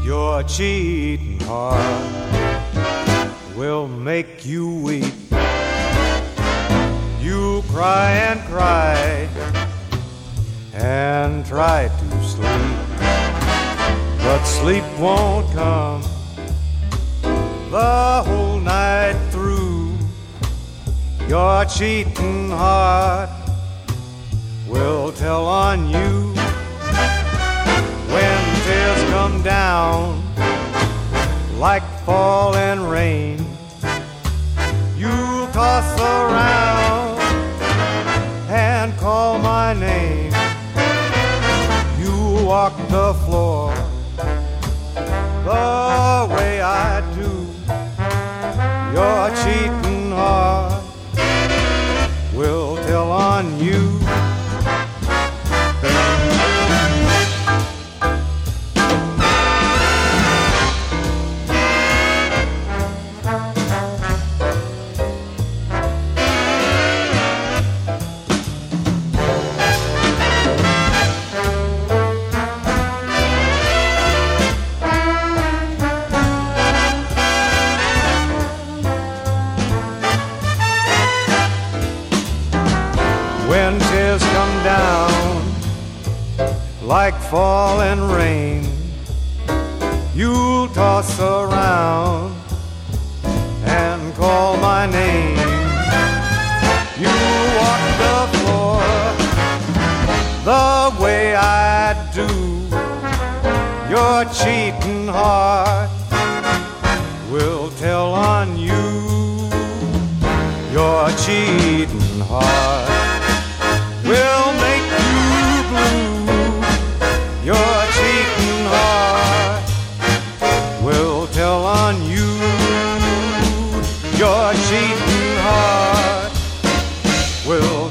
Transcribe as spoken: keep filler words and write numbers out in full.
Your cheating heart will make you weep. You cry and cry and try to sleep, but sleep won't come the whole night through. Your cheating heart will tell on you when tears come down like falling rain. You toss around and call my name. You walk the floor the way I do. Your cheating heart will tell on you. When tears come down like falling rain, you'll toss around and call my name. You walk the floor the way I do. Your cheating heart will tell on you. Your cheating heart will make you blue. Your cheating heart will tell on you. Your cheating heart will